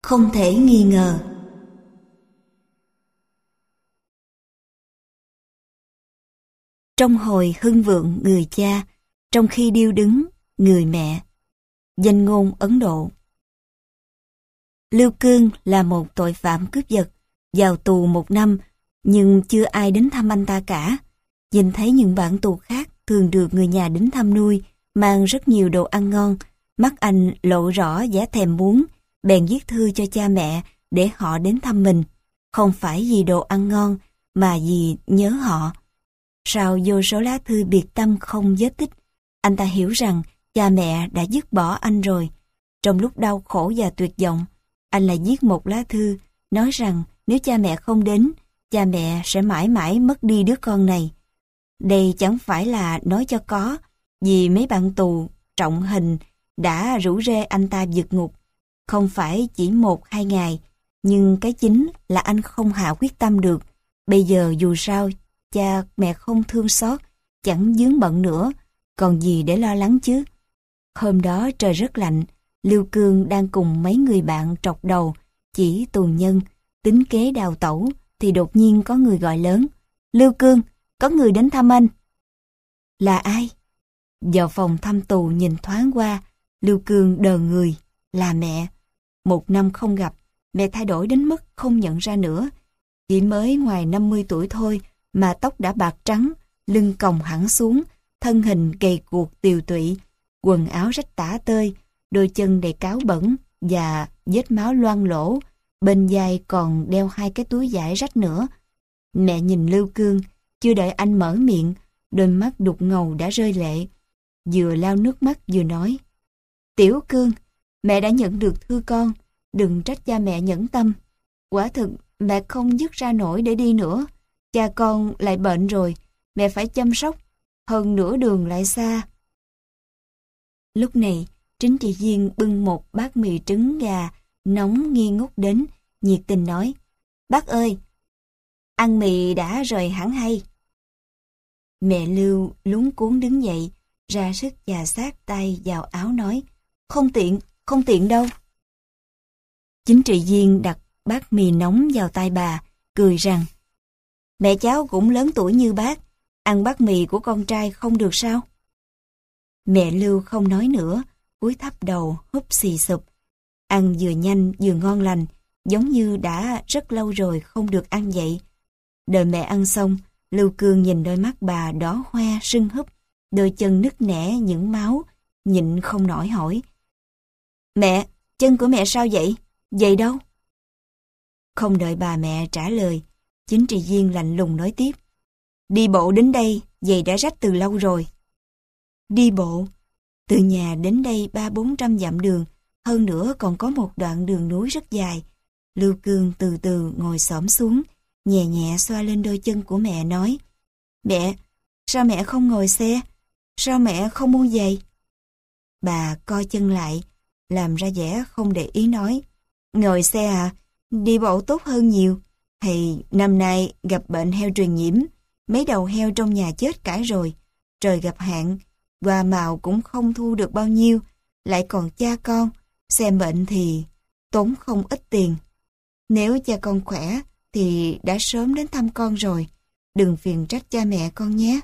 Không thể nghi ngờ. Trong hồi hưng vượng người cha, trong khi điêu đứng người mẹ. Danh ngôn Ấn Độ. Lưu Cương là một tội phạm cướp giật, vào tù 1 năm, nhưng chưa ai đến thăm anh ta cả. Nhìn thấy những bạn tù khác thường được người nhà đến thăm nuôi, mang rất nhiều đồ ăn ngon, mắt anh lộ rõ vẻ thèm muốn, bèn viết thư cho cha mẹ để họ đến thăm mình. Không phải vì đồ ăn ngon, mà vì nhớ họ. Sau vô số lá thư biệt tâm không vết tích, anh ta hiểu rằng cha mẹ đã dứt bỏ anh rồi. Trong lúc đau khổ và tuyệt vọng, anh lại viết một lá thư, nói rằng nếu cha mẹ không đến, cha mẹ sẽ mãi mãi mất đi đứa con này. Đây chẳng phải là nói cho có, vì mấy bạn tù trọng hình đã rủ rê anh ta vượt ngục. Không phải chỉ 1-2 ngày, nhưng cái chính là anh không hạ quyết tâm được. Bây giờ dù sao, cha mẹ không thương xót, chẳng vướng bận nữa, còn gì để lo lắng chứ. Hôm đó trời rất lạnh, Lưu Cương đang cùng mấy người bạn trọc đầu, chỉ tù nhân, tính kế đào tẩu, thì đột nhiên có người gọi lớn: Lưu Cương, có người đến thăm anh. Là ai? Vào phòng thăm tù nhìn thoáng qua, Lưu Cương đờ người, là mẹ. 1 năm không gặp, mẹ thay đổi đến mức không nhận ra nữa. Chỉ mới ngoài 50 tuổi thôi mà tóc đã bạc trắng, lưng còng hẳn xuống, thân hình gầy guộc tiều tụy, quần áo rách tả tơi, đôi chân đầy cáo bẩn và vết máu loang lỗ, bên vai còn đeo 2 cái túi vải rách nữa. Mẹ nhìn Lưu Cương, chưa đợi anh mở miệng, đôi mắt đục ngầu đã rơi lệ. Vừa lau nước mắt vừa nói: Tiểu Cương, mẹ đã nhận được thư con, đừng trách cha mẹ nhẫn tâm. Quả thực mẹ không dứt ra nổi để đi nữa. Cha con lại bệnh rồi, mẹ phải chăm sóc, hơn nửa đường lại xa. Lúc này, Trính Trị Viên bưng một bát mì trứng gà nóng nghi ngút đến, nhiệt tình nói: Bác ơi, ăn mì đã rồi hẳn hay. Mẹ Lưu luống cuống đứng dậy, ra sức chà sát tay vào áo nói: Không tiện đâu. Chính trị viên đặt bát mì nóng vào tay bà, cười rằng: Mẹ cháu cũng lớn tuổi như bác, ăn bát mì của con trai không được sao? Mẹ Lưu không nói nữa, cúi thấp đầu húp xì sụp. Ăn vừa nhanh vừa ngon lành, giống như đã rất lâu rồi không được ăn vậy. Đợi mẹ ăn xong, Lưu Cương nhìn đôi mắt bà đỏ hoe sưng húp, đôi chân nứt nẻ những máu, nhịn không nổi hỏi: Mẹ, chân của mẹ sao vậy? Vậy đâu? Không đợi bà mẹ trả lời, chính trị viên lạnh lùng nói tiếp: Đi bộ đến đây, giày đã rách từ lâu rồi. Đi bộ? Từ nhà đến đây 300-400 dặm đường, hơn nữa còn có một đoạn đường núi rất dài. Lưu Cương từ từ ngồi xổm xuống, nhẹ nhẹ xoa lên đôi chân của mẹ nói: Mẹ, sao mẹ không ngồi xe? Sao mẹ không mua giày? Bà co chân lại, làm ra vẻ không để ý nói: Ngồi xe à? Đi bộ tốt hơn nhiều. Thì năm nay gặp bệnh heo truyền nhiễm, mấy đầu heo trong nhà chết cả rồi. Trời gặp hạn, hoa màu cũng không thu được bao nhiêu, lại còn cha con, xem bệnh thì tốn không ít tiền. Nếu cha con khỏe thì đã sớm đến thăm con rồi, đừng phiền trách cha mẹ con nhé.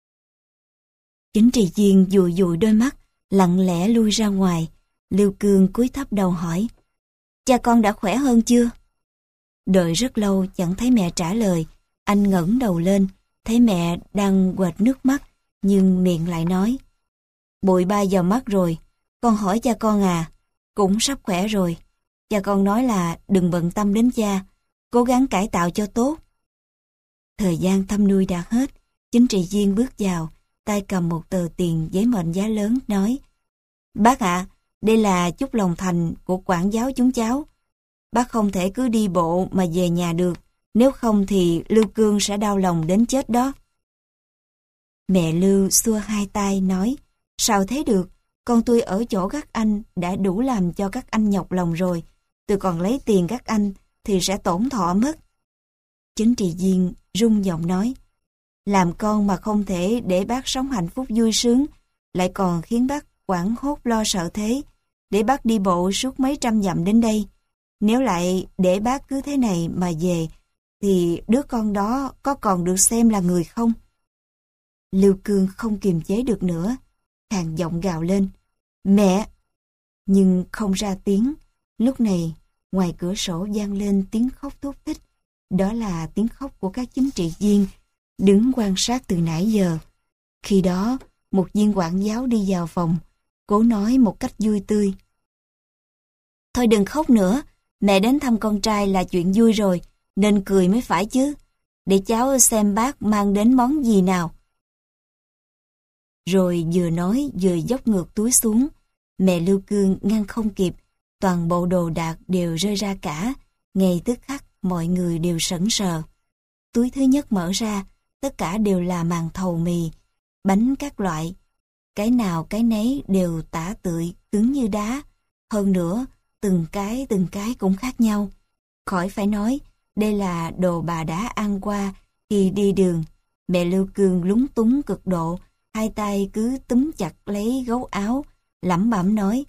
Chính trị viên dụi dụi đôi mắt, lặng lẽ lui ra ngoài. Lưu Cương cúi thấp đầu hỏi: Cha con đã khỏe hơn chưa? Đợi rất lâu chẳng thấy mẹ trả lời, anh ngẩng đầu lên, thấy mẹ đang quệt nước mắt, nhưng miệng lại nói: Bụi bay vào mắt rồi, con hỏi cha con à, cũng sắp khỏe rồi. Cha con nói là đừng bận tâm đến cha, cố gắng cải tạo cho tốt. Thời gian thăm nuôi đã hết, chính trị viên bước vào, tay cầm một tờ tiền giấy mệnh giá lớn, nói: Bác ạ, đây là chút lòng thành của quản giáo chúng cháu. Bác không thể cứ đi bộ mà về nhà được, nếu không thì Lưu Cương sẽ đau lòng đến chết đó. Mẹ Lưu xua hai tay nói: Sao thế được, con tôi ở chỗ các anh đã đủ làm cho các anh nhọc lòng rồi, tôi còn lấy tiền các anh thì sẽ tổn thọ mất. Chính trị viên rung giọng nói: Làm con mà không thể để bác sống hạnh phúc vui sướng, lại còn khiến bác hoảng hốt lo sợ thế, để bác đi bộ suốt mấy trăm dặm đến đây. Nếu lại để bác cứ thế này mà về, thì đứa con đó có còn được xem là người không? Lưu Cương không kiềm chế được nữa, khàn giọng gào lên. Mẹ! Nhưng không ra tiếng. Lúc này, ngoài cửa sổ vang lên tiếng khóc thút thít. Đó là tiếng khóc của các chính trị viên đứng quan sát từ nãy giờ. Khi đó, một viên quản giáo đi vào phòng, cố nói một cách vui tươi. Thôi đừng khóc nữa, mẹ đến thăm con trai là chuyện vui rồi, nên cười mới phải chứ. Để cháu xem bác mang đến món gì nào. Rồi vừa nói vừa dốc ngược túi xuống. Mẹ Lưu Cương ngăn không kịp, toàn bộ đồ đạc đều rơi ra cả. Ngay tức khắc mọi người đều sững sờ. Túi thứ nhất mở ra, tất cả đều là màn thầu mì, bánh các loại. Cái nào cái nấy đều tả tưởi, cứng như đá. Hơn nữa, từng cái cũng khác nhau. Khỏi phải nói, đây là đồ bà đã ăn qua khi đi đường. Mẹ Lưu Cương lúng túng cực độ, hai tay cứ túm chặt lấy gấu áo, lẩm bẩm nói.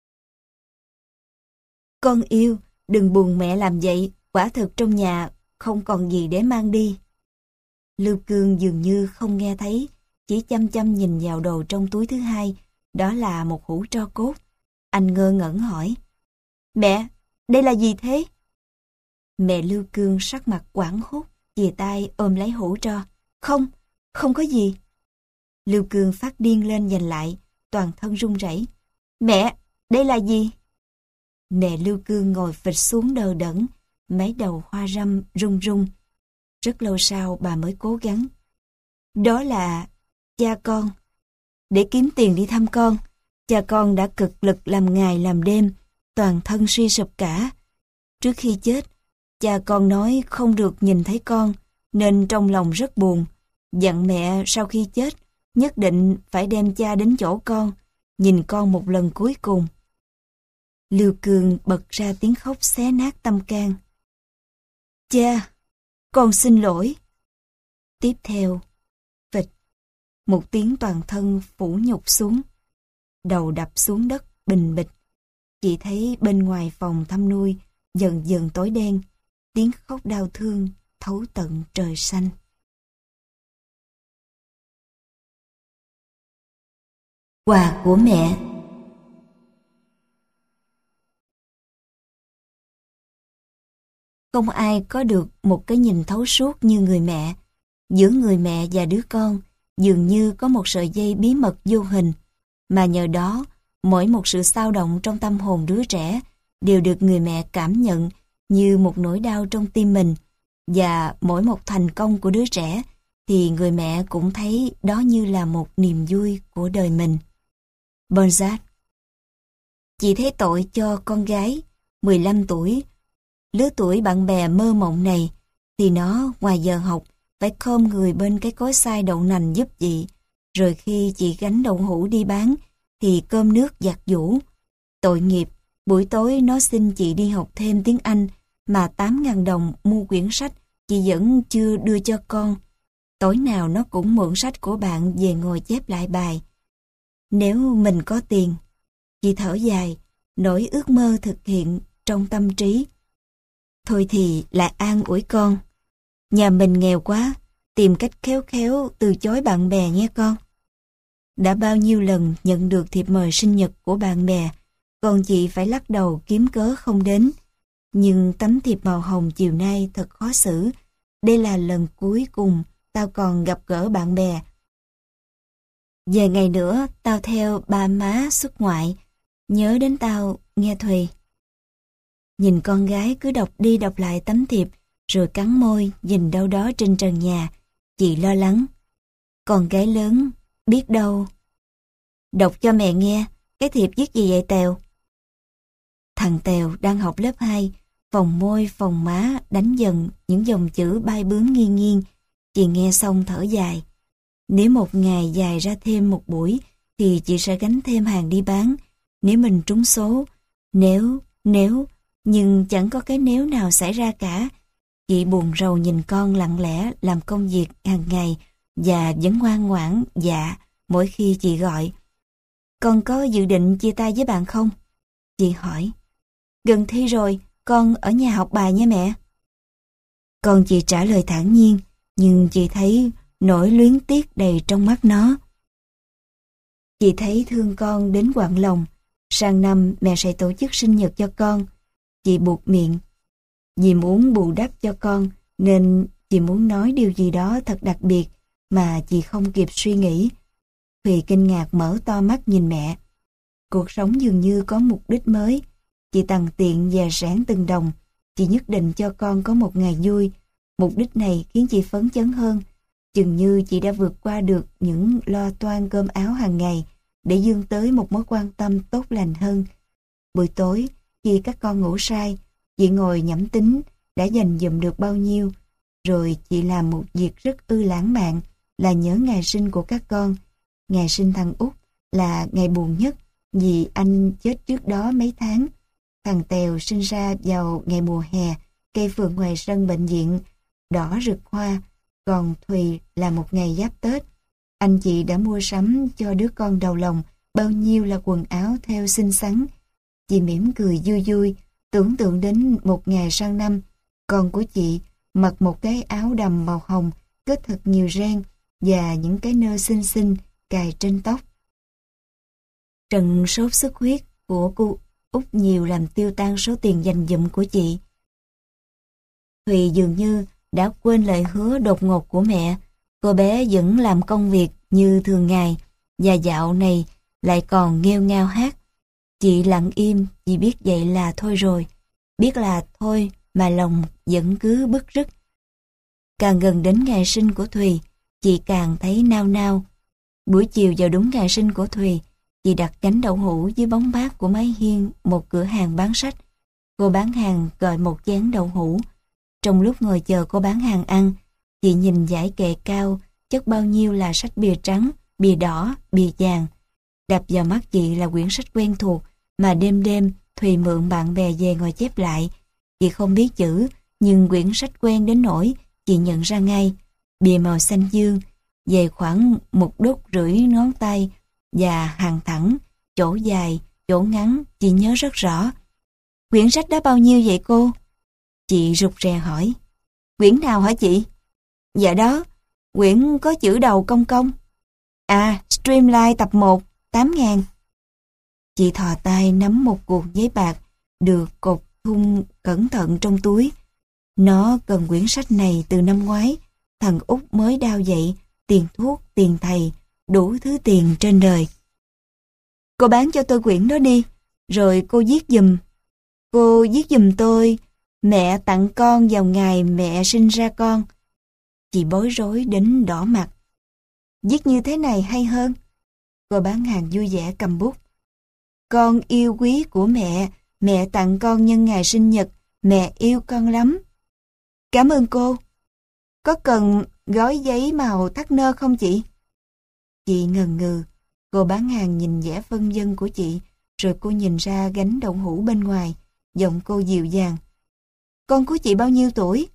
Con yêu, đừng buồn mẹ làm vậy, quả thực trong nhà không còn gì để mang đi. Lưu Cương dường như không nghe thấy, chỉ chăm chăm nhìn vào đồ trong túi thứ hai, đó là một hũ tro cốt. Anh ngơ ngẩn hỏi. Mẹ, đây là gì thế? Mẹ Lưu Cương sắc mặt hoảng hốt, chìa tay ôm lấy hũ tro. Không, không có gì. Lưu Cương phát điên lên giành lại, toàn thân run rẩy. Mẹ, đây là gì? Mẹ Lưu Cương ngồi phịch xuống đờ đẫn, mấy đầu hoa râm run run. Rất lâu sau bà mới cố gắng. Đó là cha con. Để kiếm tiền đi thăm con, cha con đã cực lực làm ngày làm đêm, toàn thân suy sụp cả. Trước khi chết, cha con nói không được nhìn thấy con, nên trong lòng rất buồn. Dặn mẹ sau khi chết, nhất định phải đem cha đến chỗ con, nhìn con một lần cuối cùng. Lưu Cương bật ra tiếng khóc xé nát tâm can. Cha, con xin lỗi. Tiếp theo, phịch, một tiếng toàn thân phủ nhục xuống. Đầu đập xuống đất bình bịch. Chỉ thấy bên ngoài phòng thăm nuôi dần dần tối đen, tiếng khóc đau thương thấu tận trời xanh. Quà của mẹ. Không ai có được một cái nhìn thấu suốt như người mẹ. Giữa người mẹ và đứa con dường như có một sợi dây bí mật vô hình, mà nhờ đó mỗi một sự xao động trong tâm hồn đứa trẻ đều được người mẹ cảm nhận như một nỗi đau trong tim mình, và mỗi một thành công của đứa trẻ thì người mẹ cũng thấy đó như là một niềm vui của đời mình. Bernard. Chị thấy tội cho con gái 15 tuổi, lứa tuổi bạn bè mơ mộng này, thì nó ngoài giờ học phải khom người bên cái cối xay đậu nành giúp chị, rồi khi chị gánh đậu hũ đi bán thì cơm nước giặt giũ. Tội nghiệp, buổi tối nó xin chị đi học thêm tiếng Anh, mà 8.000 đồng mua quyển sách chị vẫn chưa đưa cho con. Tối nào nó cũng mượn sách của bạn về ngồi chép lại bài. Nếu mình có tiền, chị thở dài, nỗi ước mơ thực hiện trong tâm trí. Thôi thì lại an ủi con. Nhà mình nghèo quá, tìm cách khéo khéo từ chối bạn bè nghe con. Đã bao nhiêu lần nhận được thiệp mời sinh nhật của bạn bè, còn chị phải lắc đầu kiếm cớ không đến. Nhưng tấm thiệp màu hồng chiều nay thật khó xử. Đây là lần cuối cùng tao còn gặp gỡ bạn bè. Vài ngày nữa tao theo ba má xuất ngoại. Nhớ đến tao nghe Thùy. Nhìn con gái cứ đọc đi đọc lại tấm thiệp, rồi cắn môi nhìn đâu đó trên trần nhà. Chị lo lắng. Con gái lớn, biết đâu. Đọc cho mẹ nghe, cái thiệp viết gì vậy Tèo? Thằng Tèo đang học lớp 2, phòng môi phòng má đánh dần những dòng chữ bay bướm nghiêng nghiêng. Chị nghe xong thở dài. Nếu một ngày dài ra thêm một buổi thì chị sẽ gánh thêm hàng đi bán. Nếu mình trúng số, nếu, nhưng chẳng có cái nếu nào xảy ra cả. Chị buồn rầu nhìn con lặng lẽ làm công việc hàng ngày và vẫn ngoan ngoãn dạ mỗi khi chị gọi. Con có dự định chia tay với bạn không? Chị hỏi. Gần thi rồi, con ở nhà học bài nha mẹ. Con chị trả lời thản nhiên, nhưng chị thấy nỗi luyến tiếc đầy trong mắt nó. Chị thấy thương con đến quặn lòng. Sang năm mẹ sẽ tổ chức sinh nhật cho con. Chị buột miệng. Vì muốn bù đắp cho con, nên chị muốn nói điều gì đó thật đặc biệt mà chị không kịp suy nghĩ. Thùy kinh ngạc mở to mắt nhìn mẹ. Cuộc sống dường như có mục đích mới. Chị tằn tiện dè sẻn từng đồng. Chị nhất định cho con có một ngày vui. Mục đích này khiến chị phấn chấn hơn. Chừng như chị đã vượt qua được những lo toan cơm áo hàng ngày để vươn tới một mối quan tâm tốt lành hơn. Buổi tối, khi các con ngủ say, chị ngồi nhẩm tính đã dành dụm được bao nhiêu. Rồi chị làm một việc rất lãng mạn là nhớ ngày sinh của các con. Ngày sinh thằng Út là ngày buồn nhất vì anh chết trước đó mấy tháng. Thằng Tèo sinh ra vào ngày mùa hè, cây phượng ngoài sân bệnh viện đỏ rực hoa, còn Thùy là một ngày giáp Tết. Anh chị đã mua sắm cho đứa con đầu lòng bao nhiêu là quần áo theo xinh xắn. Chị mỉm cười vui vui, tưởng tượng đến một ngày sang năm, con của chị mặc một cái áo đầm màu hồng kết thật nhiều ren và những cái nơ xinh xinh cài trên tóc. Trận sốt xuất huyết của cô Út nhiều làm tiêu tan số tiền dành dụm của chị. Thùy dường như đã quên lời hứa đột ngột của mẹ. Cô bé vẫn làm công việc như thường ngày và dạo này lại còn nghêu ngao hát. Chị lặng im, chị biết vậy là thôi rồi. Biết là thôi mà lòng vẫn cứ bứt rứt. Càng gần đến ngày sinh của Thùy, chị càng thấy nao nao. Buổi chiều vào đúng ngày sinh của Thùy, chị đặt gánh đậu hũ dưới bóng mát của mái hiên một cửa hàng bán sách. Cô bán hàng gọi một chén đậu hũ. Trong lúc ngồi chờ cô bán hàng ăn, chị nhìn dãy kệ cao, chất bao nhiêu là sách bìa trắng, bìa đỏ, bìa vàng. Đập vào mắt chị là quyển sách quen thuộc mà đêm đêm Thùy mượn bạn bè về ngồi chép lại. Chị không biết chữ, nhưng quyển sách quen đến nỗi chị nhận ra ngay. Bìa màu xanh dương, dày khoảng 1,5 đốt ngón tay và hàng thẳng, chỗ dài, chỗ ngắn, chị nhớ rất rõ. Quyển sách đó bao nhiêu vậy cô? Chị rụt rè hỏi. Quyển nào hả chị? Dạ đó, quyển có chữ đầu công công. À, Streamline tập 1, 8.000. Chị thò tay nắm một cuộn giấy bạc được cột thun cẩn thận trong túi. Nó cần quyển sách này từ năm ngoái. Thằng Út mới đau dậy, tiền thuốc, tiền thầy, đủ thứ tiền trên đời. Cô bán cho tôi quyển đó đi, rồi cô viết giùm. Cô viết giùm tôi, mẹ tặng con vào ngày mẹ sinh ra con. Chị bối rối đến đỏ mặt. Viết như thế này hay hơn. Cô bán hàng vui vẻ cầm bút. Con yêu quý của mẹ tặng con nhân ngày sinh nhật, mẹ yêu con lắm. Cảm ơn cô. Có cần gói giấy màu thắt nơ không chị? Chị ngần ngừ. Cô bán hàng nhìn vẻ phân vân của chị, rồi cô nhìn ra gánh đậu hũ bên ngoài. Giọng cô dịu dàng. Con của chị bao nhiêu tuổi?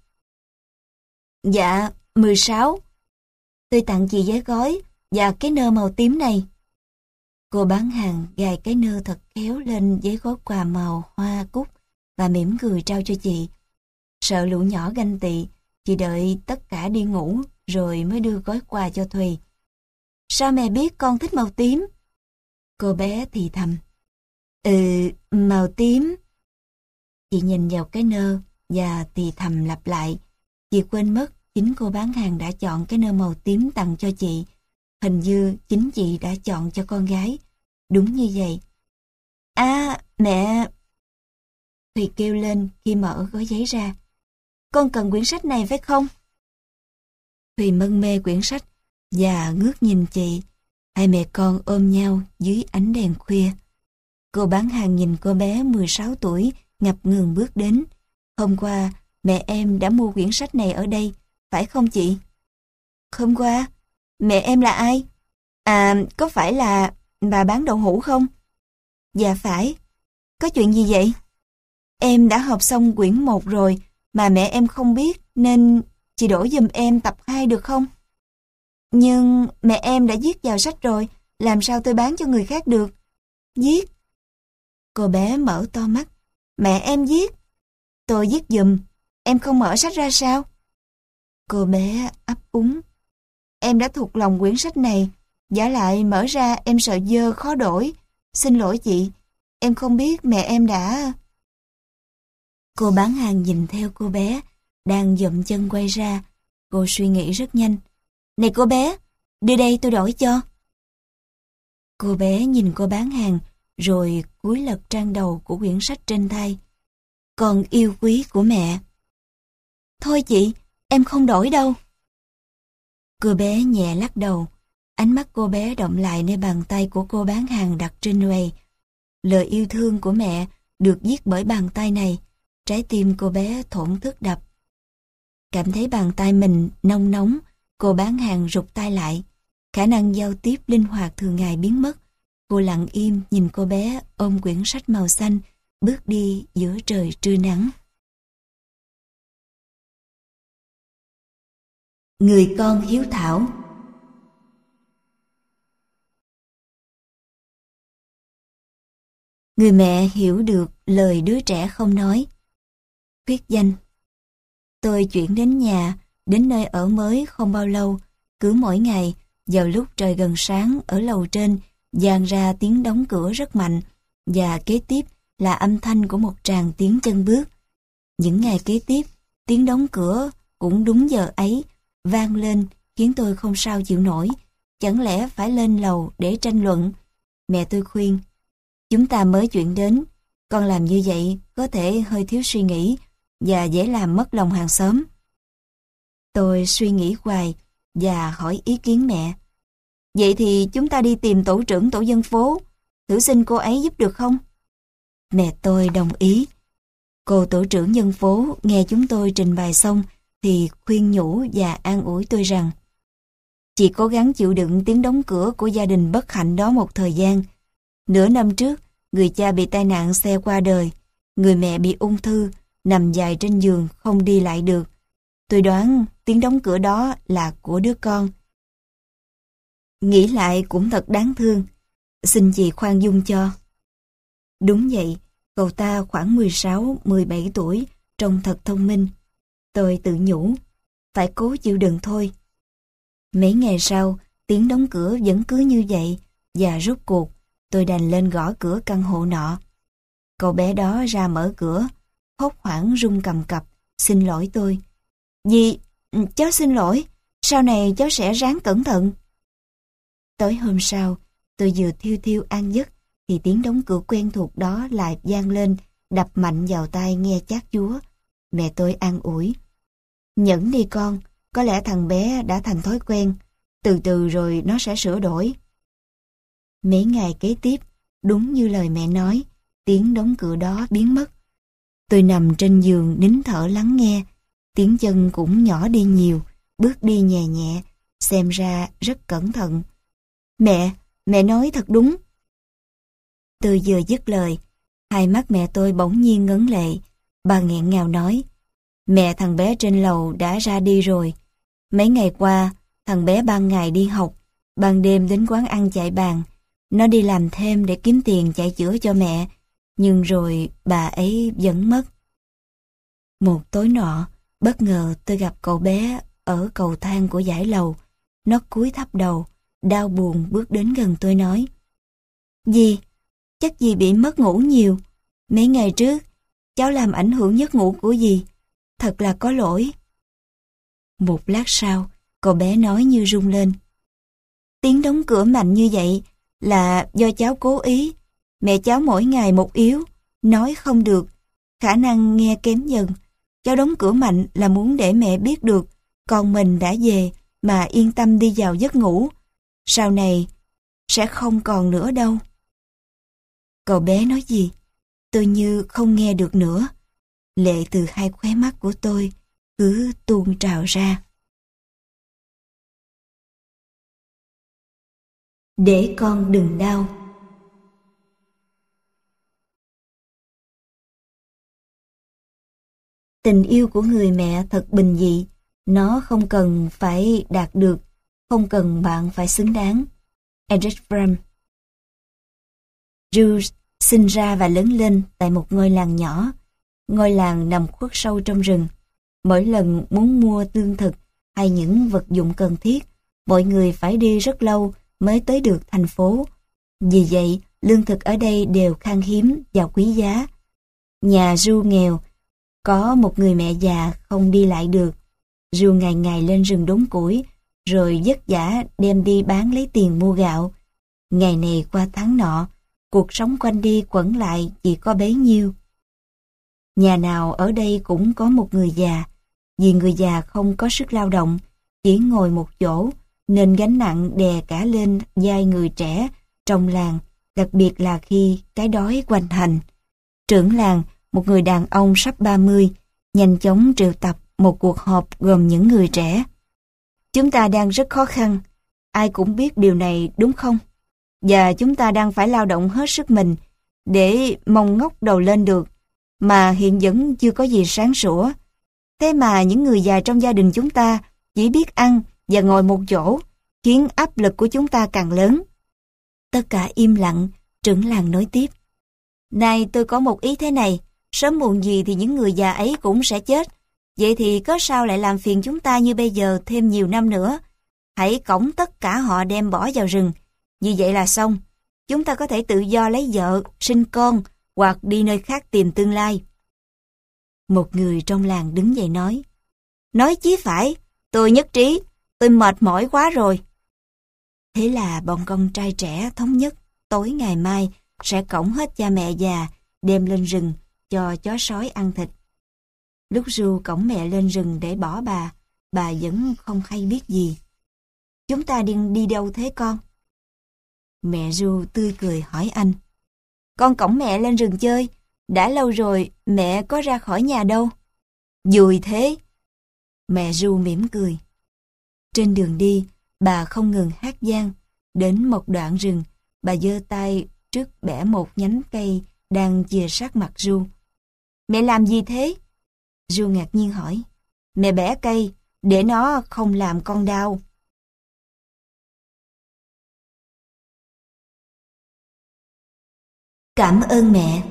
Dạ, 16. Tôi tặng chị giấy gói và cái nơ màu tím này. Cô bán hàng gài cái nơ thật khéo lên giấy gói quà màu hoa cúc và mỉm cười trao cho chị. Sợ lũ nhỏ ganh tị, chị đợi tất cả đi ngủ rồi mới đưa gói quà cho Thùy. Sao mẹ biết con thích màu tím? Cô bé thì thầm. Màu tím. Chị nhìn vào cái nơ và thì thầm lặp lại. Chị quên mất chính cô bán hàng đã chọn cái nơ màu tím tặng cho chị. Hình như chính chị đã chọn cho con gái. Đúng như vậy. À, mẹ... Thùy kêu lên khi mở gói giấy ra. Con cần quyển sách này phải không? Thùy mân mê quyển sách và ngước nhìn chị. Hai mẹ con ôm nhau dưới ánh đèn khuya. Cô bán hàng nhìn cô bé 16 tuổi ngập ngừng bước đến. Hôm qua, mẹ em đã mua quyển sách này ở đây, phải không chị? Hôm qua? Mẹ em là ai? À, có phải là bà bán đậu hũ không? Dạ phải. Có chuyện gì vậy? Em đã học xong quyển 1 rồi, mà mẹ em không biết, nên chị đổi giùm em tập 2 được không? Nhưng mẹ em đã viết vào sách rồi, làm sao tôi bán cho người khác được? Viết? Cô bé mở to mắt. Mẹ em viết? Tôi viết giùm, em không mở sách ra sao? Cô bé ấp úng. Em đã thuộc lòng quyển sách này, vả lại mở ra em sợ dơ khó đổi. Xin lỗi chị, em không biết mẹ em đã... Cô bán hàng nhìn theo cô bé, đang dậm chân quay ra. Cô suy nghĩ rất nhanh. Này cô bé, đưa đây tôi đổi cho. Cô bé nhìn cô bán hàng, rồi cúi lật trang đầu của quyển sách trên tay. Con yêu quý của mẹ. Thôi chị, em không đổi đâu. Cô bé nhẹ lắc đầu. Ánh mắt cô bé động lại nơi bàn tay của cô bán hàng đặt trên quầy. Lời yêu thương của mẹ được viết bởi bàn tay này. Trái tim cô bé thổn thức đập. Cảm thấy bàn tay mình nông nóng, cô bán hàng rụt tay lại. Khả năng giao tiếp linh hoạt thường ngày biến mất. Cô lặng im nhìn cô bé ôm quyển sách màu xanh, bước đi giữa trời trưa nắng. Người con hiếu thảo. Người mẹ hiểu được lời đứa trẻ không nói. Khuyết danh. Tôi chuyển đến nhà, đến nơi ở mới không bao lâu. Cứ mỗi ngày, vào lúc trời gần sáng ở lầu trên, vang ra tiếng đóng cửa rất mạnh, và kế tiếp là âm thanh của một tràng tiếng chân bước. Những ngày kế tiếp, tiếng đóng cửa cũng đúng giờ ấy, vang lên khiến tôi không sao chịu nổi. Chẳng lẽ phải lên lầu để tranh luận? Mẹ tôi khuyên, chúng ta mới chuyển đến, con làm như vậy có thể hơi thiếu suy nghĩ và dễ làm mất lòng hàng xóm. Tôi suy nghĩ hoài và hỏi ý kiến mẹ. Vậy thì chúng ta đi tìm tổ trưởng tổ dân phố, thử xin cô ấy giúp được không? Mẹ tôi đồng ý. Cô tổ trưởng dân phố nghe chúng tôi trình bày xong thì khuyên nhủ và an ủi tôi rằng chị cố gắng chịu đựng tiếng đóng cửa của gia đình bất hạnh đó một thời gian. Nửa năm trước, người cha bị tai nạn xe qua đời, người mẹ bị ung thư, nằm dài trên giường không đi lại được. Tôi đoán tiếng đóng cửa đó là của đứa con. Nghĩ lại cũng thật đáng thương. Xin chị khoan dung cho. Đúng vậy, cậu ta khoảng 16-17 tuổi, trông thật thông minh. Tôi tự nhủ, phải cố chịu đựng thôi. Mấy ngày sau, tiếng đóng cửa vẫn cứ như vậy, và rốt cuộc, tôi đành lên gõ cửa căn hộ nọ. Cậu bé đó ra mở cửa, hốt hoảng run cầm cập, xin lỗi tôi. Dì, cháu xin lỗi, sau này cháu sẽ ráng cẩn thận. Tối hôm sau, tôi vừa thiêu thiêu an giấc, thì tiếng đóng cửa quen thuộc đó lại vang lên, đập mạnh vào tai nghe chát chúa. Mẹ tôi an ủi. Nhẫn đi con, có lẽ thằng bé đã thành thói quen, từ từ rồi nó sẽ sửa đổi. Mấy ngày kế tiếp, đúng như lời mẹ nói, tiếng đóng cửa đó biến mất. Tôi nằm trên giường nín thở lắng nghe, tiếng chân cũng nhỏ đi nhiều, bước đi nhẹ nhẹ, xem ra rất cẩn thận. Mẹ nói thật đúng. Tôi vừa dứt lời, hai mắt mẹ tôi bỗng nhiên ngấn lệ. Bà nghẹn ngào nói, mẹ thằng bé trên lầu đã ra đi rồi. Mấy ngày qua, thằng bé ban ngày đi học, ban đêm đến quán ăn chạy bàn. Nó đi làm thêm để kiếm tiền chạy chữa cho mẹ, nhưng rồi bà ấy vẫn mất. Một tối nọ, bất ngờ tôi gặp cậu bé ở cầu thang của dãy lầu. Nó cúi thấp đầu, đau buồn bước đến gần tôi nói, dì, chắc dì bị mất ngủ nhiều. Mấy ngày trước, cháu làm ảnh hưởng giấc ngủ của dì. Thật là có lỗi. Một lát sau, cậu bé nói như run lên. Tiếng đóng cửa mạnh như vậy là do cháu cố ý. Mẹ cháu mỗi ngày một yếu, nói không được, khả năng nghe kém dần. Cháu đóng cửa mạnh là muốn để mẹ biết được con mình đã về mà yên tâm đi vào giấc ngủ. Sau này sẽ không còn nữa đâu. Cậu bé nói gì? Tôi như không nghe được nữa. Lệ từ hai khóe mắt của tôi cứ tuôn trào ra. Để con đừng đau. Tình yêu của người mẹ thật bình dị. Nó không cần phải đạt được, không cần bạn phải xứng đáng. Erich Fromm. Jules sinh ra và lớn lên tại một ngôi làng nhỏ. Ngôi làng nằm khuất sâu trong rừng. Mỗi lần muốn mua lương thực hay những vật dụng cần thiết, mọi người phải đi rất lâu mới tới được thành phố. Vì vậy, lương thực ở đây đều khan hiếm và quý giá. Nhà Ru nghèo, có một người mẹ già không đi lại được. Ru ngày ngày lên rừng đốn củi, rồi vất vả đem đi bán lấy tiền mua gạo. Ngày này qua tháng nọ, cuộc sống quanh đi quẩn lại chỉ có bấy nhiêu. Nhà nào ở đây cũng có một người già, vì người già không có sức lao động, chỉ ngồi một chỗ, nên gánh nặng đè cả lên vai người trẻ trong làng, đặc biệt là khi cái đói hoành hành. Trưởng làng, một người đàn ông sắp 30, nhanh chóng triệu tập một cuộc họp gồm những người trẻ. Chúng ta đang rất khó khăn, ai cũng biết điều này đúng không? Và chúng ta đang phải lao động hết sức mình để mong ngóc đầu lên được, mà hiện vẫn chưa có gì sáng sủa. Thế mà những người già trong gia đình chúng ta chỉ biết ăn và ngồi một chỗ, khiến áp lực của chúng ta càng lớn. Tất cả im lặng, trưởng làng nói tiếp. Này, tôi có một ý thế này, sớm muộn gì thì những người già ấy cũng sẽ chết. Vậy thì có sao lại làm phiền chúng ta như bây giờ thêm nhiều năm nữa? Hãy cõng tất cả họ đem bỏ vào rừng. Như vậy là xong. Chúng ta có thể tự do lấy vợ, sinh con hoặc đi nơi khác tìm tương lai. Một người trong làng đứng dậy nói. Nói chí phải, tôi nhất trí, tôi mệt mỏi quá rồi. Thế là bọn con trai trẻ thống nhất tối ngày mai sẽ cõng hết cha mẹ già đem lên rừng cho chó sói ăn thịt. Lúc Ru cõng mẹ lên rừng để bỏ bà vẫn không hay biết gì. Chúng ta đi đâu thế con? Mẹ Ru tươi cười hỏi anh. Con cõng mẹ lên rừng chơi, đã lâu rồi mẹ có ra khỏi nhà đâu. Vui thế. Mẹ Ru mỉm cười. Trên đường đi, bà không ngừng hát vang. Đến một đoạn rừng, bà giơ tay trước bẻ một nhánh cây đang chìa sát mặt Ru. Mẹ làm gì thế? Ru ngạc nhiên hỏi. Mẹ bẻ cây, để nó không làm con đau. Cảm ơn mẹ.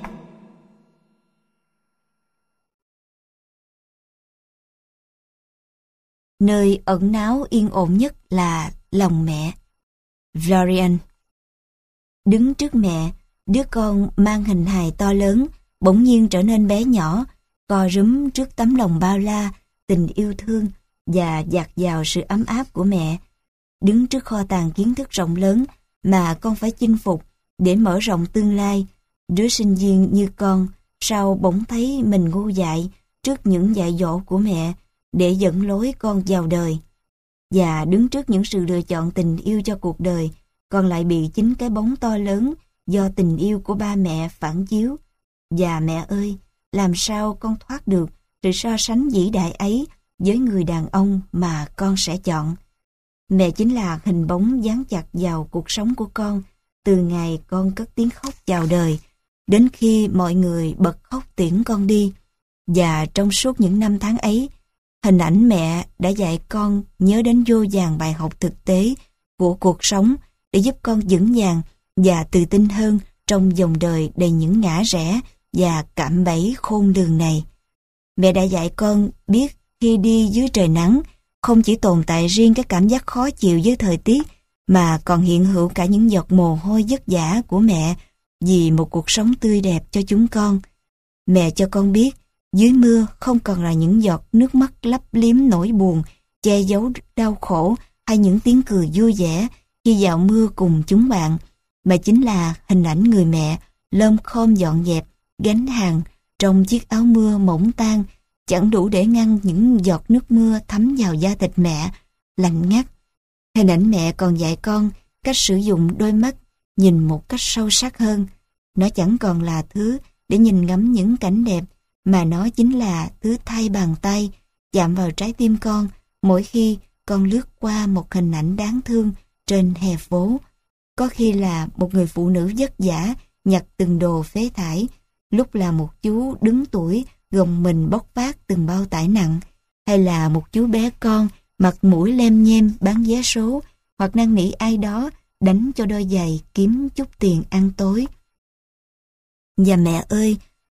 Nơi ẩn náu yên ổn nhất là lòng mẹ. Florian. Đứng trước mẹ, đứa con mang hình hài to lớn bỗng nhiên trở nên bé nhỏ, co rúm trước tấm lòng bao la, tình yêu thương và dạt dào sự ấm áp của mẹ. Đứng trước kho tàng kiến thức rộng lớn mà con phải chinh phục để mở rộng tương lai, đứa sinh viên như con sao bỗng thấy mình ngu dại trước những dạy dỗ của mẹ để dẫn lối con vào đời. Và đứng trước những sự lựa chọn tình yêu cho cuộc đời, con lại bị chính cái bóng to lớn do tình yêu của ba mẹ phản chiếu. Và mẹ ơi, làm sao con thoát được sự so sánh vĩ đại ấy với người đàn ông mà con sẽ chọn? Mẹ chính là hình bóng dán chặt vào cuộc sống của con từ ngày con cất tiếng khóc chào đời đến khi mọi người bật khóc tiễn con đi. Và trong suốt những năm tháng ấy, hình ảnh mẹ đã dạy con nhớ đến vô vàn bài học thực tế của cuộc sống để giúp con vững vàng và tự tin hơn trong dòng đời đầy những ngã rẽ và cạm bẫy khôn lường này. Mẹ đã dạy con biết khi đi dưới trời nắng, không chỉ tồn tại riêng cái cảm giác khó chịu với thời tiết, mà còn hiện hữu cả những giọt mồ hôi vất vả của mẹ vì một cuộc sống tươi đẹp cho chúng con. Mẹ cho con biết, dưới mưa không còn là những giọt nước mắt lấp liếm nỗi buồn, che giấu đau khổ hay những tiếng cười vui vẻ khi vào mưa cùng chúng bạn, mà chính là hình ảnh người mẹ lom khom dọn dẹp gánh hàng trong chiếc áo mưa mỏng tang, chẳng đủ để ngăn những giọt nước mưa thấm vào da thịt mẹ, lạnh ngắt. Hình ảnh mẹ còn dạy con cách sử dụng đôi mắt nhìn một cách sâu sắc hơn. Nó chẳng còn là thứ để nhìn ngắm những cảnh đẹp, mà nó chính là thứ thay bàn tay chạm vào trái tim con mỗi khi con lướt qua một hình ảnh đáng thương trên hè phố. Có khi là một người phụ nữ vất vả nhặt từng đồ phế thải, lúc là một chú đứng tuổi gồng mình bốc vác từng bao tải nặng, hay là một chú bé con mặt mũi lem nhem bán vé số, hoặc năn nỉ ai đó đánh cho đôi giày kiếm chút tiền ăn tối. Và mẹ ơi,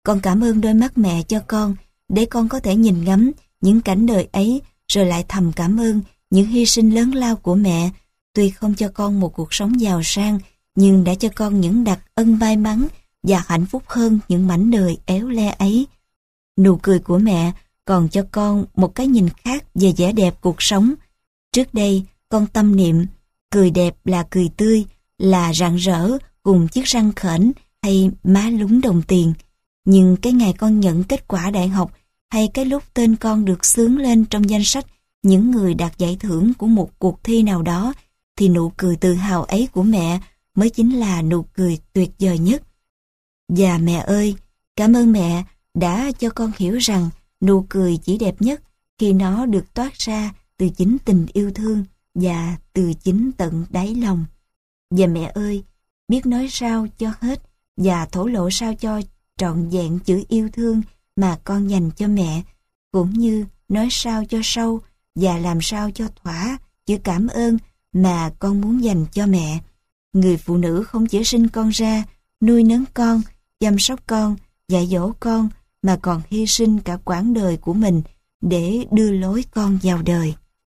Con cảm ơn đôi mắt mẹ cho con, để con có thể nhìn ngắm những cảnh đời ấy, rồi lại thầm cảm ơn những hy sinh lớn lao của mẹ. Tuy không cho con một cuộc sống giàu sang, nhưng đã cho con những đặc ân may mắn và hạnh phúc hơn những mảnh đời éo le ấy. Nụ cười của mẹ còn cho con một cái nhìn khác về vẻ đẹp cuộc sống. Trước đây, con tâm niệm, cười đẹp là cười tươi, là rạng rỡ cùng chiếc răng khểnh hay má lúm đồng tiền. Nhưng cái ngày con nhận kết quả đại học, hay cái lúc tên con được xướng lên trong danh sách những người đạt giải thưởng của một cuộc thi nào đó, thì nụ cười tự hào ấy của mẹ mới chính là nụ cười tuyệt vời nhất. Và mẹ ơi, cảm ơn mẹ đã cho con hiểu rằng nụ cười chỉ đẹp nhất khi nó được toát ra từ chính tình yêu thương và từ chính tận đáy lòng. Và mẹ ơi, biết nói sao cho hết và thổ lộ sao cho trọn vẹn chữ yêu thương mà con dành cho mẹ, cũng như nói sao cho sâu và làm sao cho thỏa chữ cảm ơn mà con muốn dành cho mẹ. Người phụ nữ không chỉ sinh con ra, nuôi nấng con, chăm sóc con, dạy dỗ con, mà còn hy sinh cả quãng đời của mình để đưa lối con vào đời.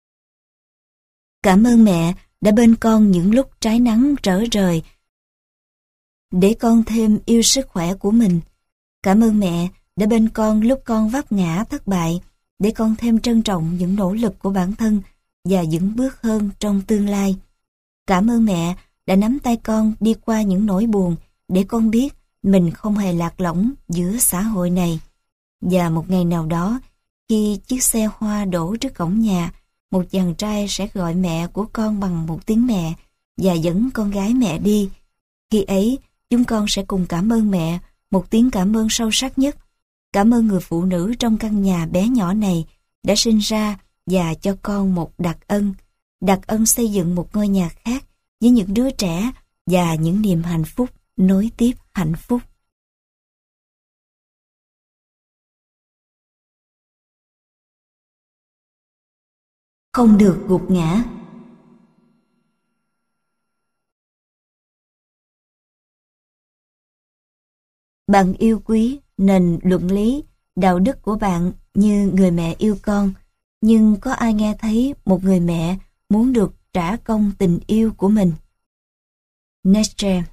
Cảm ơn mẹ đã bên con những lúc trái nắng trở rời, để con thêm yêu sức khỏe của mình. Cảm ơn mẹ đã bên con lúc con vấp ngã thất bại, để con thêm trân trọng những nỗ lực của bản thân và vững bước hơn trong tương lai. Cảm ơn mẹ đã nắm tay con đi qua những nỗi buồn, để con biết mình không hề lạc lõng giữa xã hội này. Và một ngày nào đó, khi chiếc xe hoa đổ trước cổng nhà, một chàng trai sẽ gọi mẹ của con bằng một tiếng mẹ và dẫn con gái mẹ đi. Khi ấy, chúng con sẽ cùng cảm ơn mẹ một tiếng cảm ơn sâu sắc nhất. Cảm ơn người phụ nữ trong căn nhà bé nhỏ này đã sinh ra và cho con một đặc ân xây dựng một ngôi nhà khác với những đứa trẻ và những niềm hạnh phúc nối tiếp hạnh phúc. Không được gục ngã. Bạn yêu quý nền luận lý, đạo đức của bạn như người mẹ yêu con, nhưng có ai nghe thấy một người mẹ muốn được trả công tình yêu của mình? Nietzsche.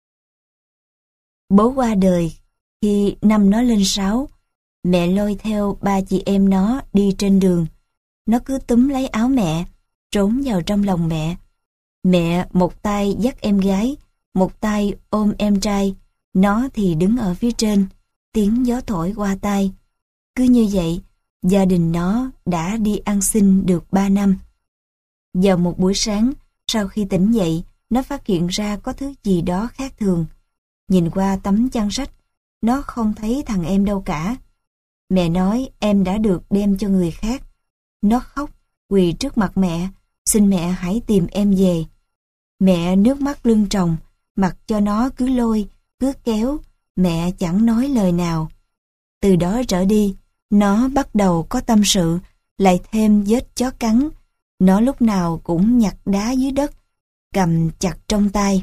Bố qua đời khi năm nó lên 6, mẹ lôi theo 3 chị em nó đi trên đường. Nó cứ túm lấy áo mẹ, trốn vào trong lòng mẹ. Mẹ một tay dắt em gái, một tay ôm em trai, nó thì đứng ở phía trên, tiếng gió thổi qua tai. Cứ như vậy, gia đình nó đã đi ăn xin được 3 năm. Vào một buổi sáng, sau khi tỉnh dậy, nó phát hiện ra có thứ gì đó khác thường. Nhìn qua tấm chăn rách, nó không thấy thằng em đâu cả. Mẹ nói em đã được đem cho người khác. Nó khóc, quỳ trước mặt mẹ, xin mẹ hãy tìm em về. Mẹ nước mắt lưng tròng, mặc cho nó cứ lôi, cứ kéo, mẹ chẳng nói lời nào. Từ đó trở đi, nó bắt đầu có tâm sự, lại thêm vết chó cắn. Nó lúc nào cũng nhặt đá dưới đất, cầm chặt trong tay.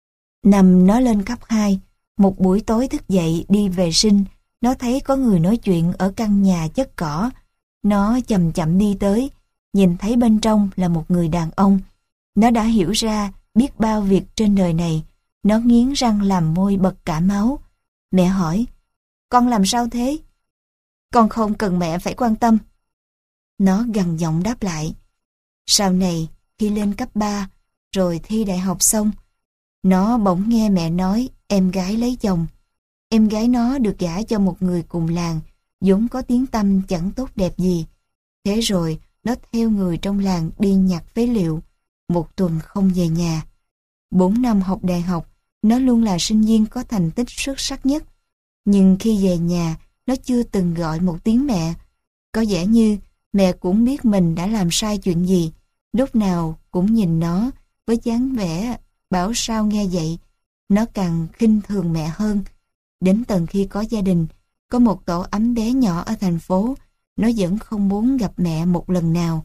Năm nó lên cấp 2, một buổi tối thức dậy đi vệ sinh, nó thấy có người nói chuyện ở căn nhà chất cỏ. Nó chậm chậm đi tới, nhìn thấy bên trong là một người đàn ông. Nó đã hiểu ra biết bao việc trên đời này. Nó nghiến răng làm môi bật cả máu. Mẹ hỏi, con làm sao thế? Con không cần mẹ phải quan tâm. Nó gằn giọng đáp lại. Sau này, khi lên cấp 3, rồi thi đại học xong, nó bỗng nghe mẹ nói em gái lấy chồng. Em gái nó được gả cho một người cùng làng, vốn có tiếng tăm chẳng tốt đẹp gì. Thế rồi, nó theo người trong làng đi nhặt phế liệu, một tuần không về nhà. 4 năm học đại học, nó luôn là sinh viên có thành tích xuất sắc nhất. Nhưng khi về nhà, nó chưa từng gọi một tiếng mẹ. Có vẻ như mẹ cũng biết mình đã làm sai chuyện gì, lúc nào cũng nhìn nó với dáng vẻ bảo sao nghe vậy. Nó càng khinh thường mẹ hơn. Đến tận khi có gia đình, có một tổ ấm bé nhỏ ở thành phố, nó vẫn không muốn gặp mẹ một lần nào.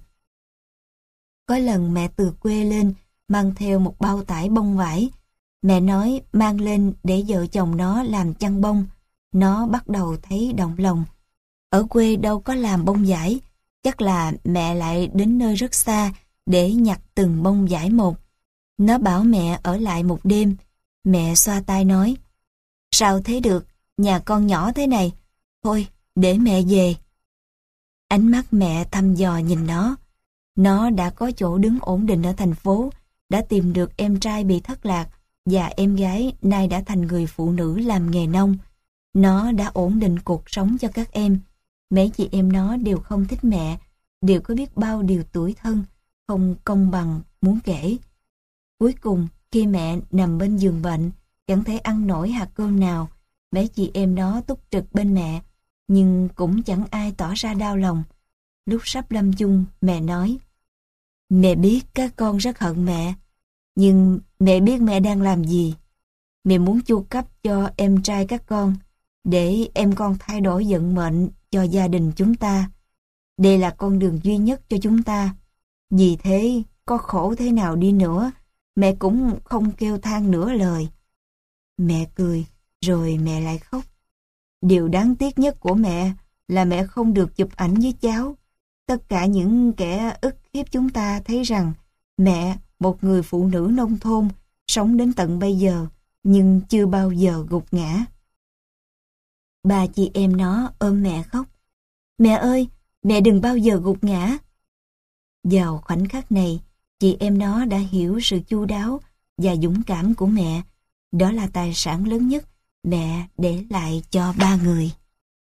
Có lần mẹ từ quê lên, mang theo một bao tải bông vải. Mẹ nói mang lên để vợ chồng nó làm chăn bông. nó bắt đầu thấy động lòng. Ở quê đâu có làm bông vải, chắc là mẹ lại đến nơi rất xa để nhặt từng bông vải một. Nó bảo mẹ ở lại một đêm. Mẹ xoa tay nói, sao thế được, nhà con nhỏ thế này, thôi để mẹ về. Ánh mắt mẹ thăm dò nhìn nó. Nó đã có chỗ đứng ổn định ở thành phố, đã tìm được em trai bị thất lạc và em gái nay đã thành người phụ nữ làm nghề nông. Nó đã ổn định cuộc sống cho các em. Mấy chị em nó đều không thích mẹ, đều có biết bao điều tủi thân, không công bằng muốn kể. Cuối cùng, khi mẹ nằm bên giường bệnh, chẳng thể ăn nổi hạt cơm nào, mấy chị em nó túc trực bên mẹ, nhưng cũng chẳng ai tỏ ra đau lòng. Lúc sắp lâm chung, mẹ nói, mẹ biết các con rất hận mẹ, nhưng mẹ biết mẹ đang làm gì. Mẹ muốn chu cấp cho em trai các con, để em con thay đổi vận mệnh cho gia đình chúng ta. Đây là con đường duy nhất cho chúng ta. Vì thế, có khổ thế nào đi nữa, mẹ cũng không kêu than nửa lời. Mẹ cười, rồi mẹ lại khóc. Điều đáng tiếc nhất của mẹ là mẹ không được chụp ảnh với cháu. Tất cả những kẻ ức hiếp chúng ta thấy rằng mẹ, một người phụ nữ nông thôn, sống đến tận bây giờ, nhưng chưa bao giờ gục ngã. Ba chị em nó ôm mẹ khóc. Mẹ ơi, mẹ đừng bao giờ gục ngã. Vào khoảnh khắc này, chị em nó đã hiểu sự chu đáo và dũng cảm của mẹ. Đó là tài sản lớn nhất mẹ để lại cho ba người.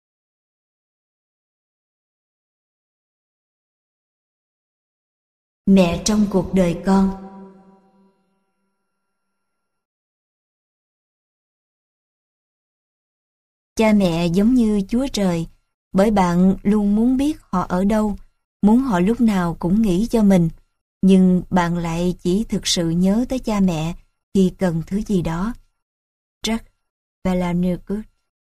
Mẹ trong cuộc đời con. Cha mẹ giống như Chúa Trời, bởi bạn luôn muốn biết họ ở đâu, muốn họ lúc nào cũng nghĩ cho mình, nhưng bạn lại chỉ thực sự nhớ tới cha mẹ khi cần thứ gì đó. Jack Vallancourt.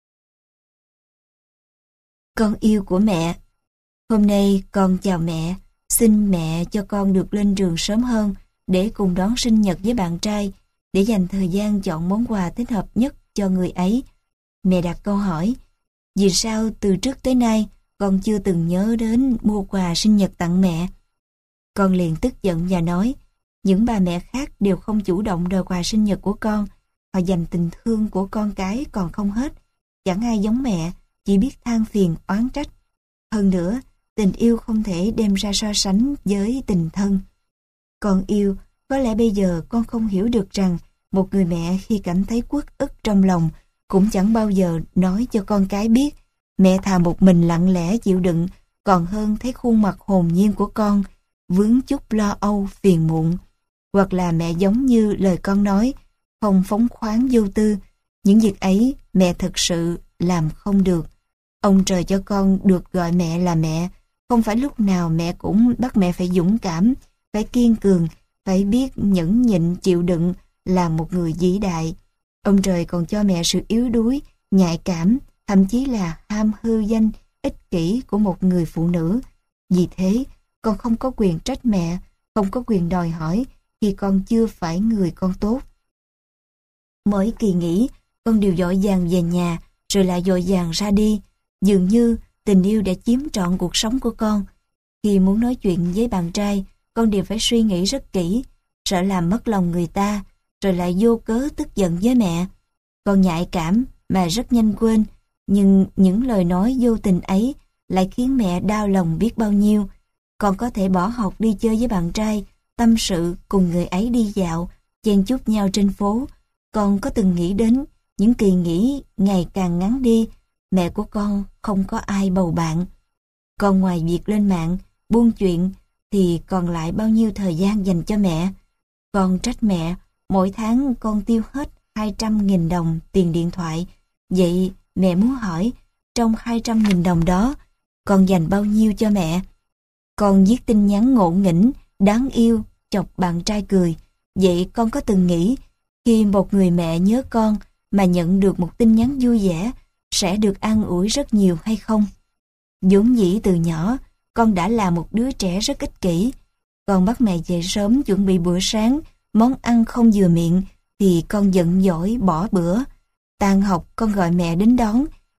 Con yêu của mẹ, hôm nay con chào mẹ, xin mẹ cho con được lên trường sớm hơn để cùng đón sinh nhật với bạn trai, để dành thời gian chọn món quà thích hợp nhất cho người ấy. Mẹ đặt câu hỏi, vì sao từ trước tới nay con chưa từng nhớ đến mua quà sinh nhật tặng mẹ? Con liền tức giận và nói, những bà mẹ khác đều không chủ động đòi quà sinh nhật của con, họ dành tình thương của con cái còn không hết. Chẳng ai giống mẹ, chỉ biết than phiền oán trách. Hơn nữa, tình yêu không thể đem ra so sánh với tình thân. Con yêu, có lẽ bây giờ con không hiểu được rằng một người mẹ khi cảm thấy uất ức trong lòng cũng chẳng bao giờ nói cho con cái biết. Mẹ thà một mình lặng lẽ chịu đựng còn hơn thấy khuôn mặt hồn nhiên của con vướng chút lo âu phiền muộn. Hoặc là mẹ giống như lời con nói, không phóng khoáng vô tư. Những việc ấy mẹ thực sự làm không được. Ông trời cho con được gọi mẹ là mẹ, không phải lúc nào mẹ cũng bắt mẹ phải dũng cảm, phải kiên cường, phải biết nhẫn nhịn chịu đựng là một người vĩ đại. Ông trời còn cho mẹ sự yếu đuối, nhạy cảm, thậm chí là ham hư danh, ích kỷ của một người phụ nữ. Vì thế, con không có quyền trách mẹ, không có quyền đòi hỏi khi con chưa phải người con tốt. Mỗi kỳ nghỉ, con đều vội vàng về nhà, rồi lại vội vàng ra đi. Dường như tình yêu đã chiếm trọn cuộc sống của con. Khi muốn nói chuyện với bạn trai, con đều phải suy nghĩ rất kỹ, sợ làm mất lòng người ta, rồi lại vô cớ tức giận với mẹ. Con nhạy cảm mà rất nhanh quên, nhưng những lời nói vô tình ấy lại khiến mẹ đau lòng biết bao nhiêu. Con có thể bỏ học đi chơi với bạn trai, tâm sự cùng người ấy đi dạo, chen chúc nhau trên phố. Con có từng nghĩ đến những kỳ nghỉ ngày càng ngắn đi, mẹ của con không có ai bầu bạn. Còn ngoài việc lên mạng, buôn chuyện, thì còn lại bao nhiêu thời gian dành cho mẹ. Con trách mẹ, mỗi tháng con tiêu hết 200.000 đồng tiền điện thoại. Vậy mẹ muốn hỏi, trong 200.000 đồng đó, con dành bao nhiêu cho mẹ? Con viết tin nhắn ngộ nghĩnh, đáng yêu, chọc bạn trai cười. Vậy con có từng nghĩ, khi một người mẹ nhớ con mà nhận được một tin nhắn vui vẻ, sẽ được an ủi rất nhiều hay không? Vốn dĩ từ nhỏ, con đã là một đứa trẻ rất ích kỷ. Con bắt mẹ dậy sớm chuẩn bị bữa sáng, món ăn không vừa miệng thì con giận dỗi bỏ bữa. Tan học con gọi mẹ đến đón,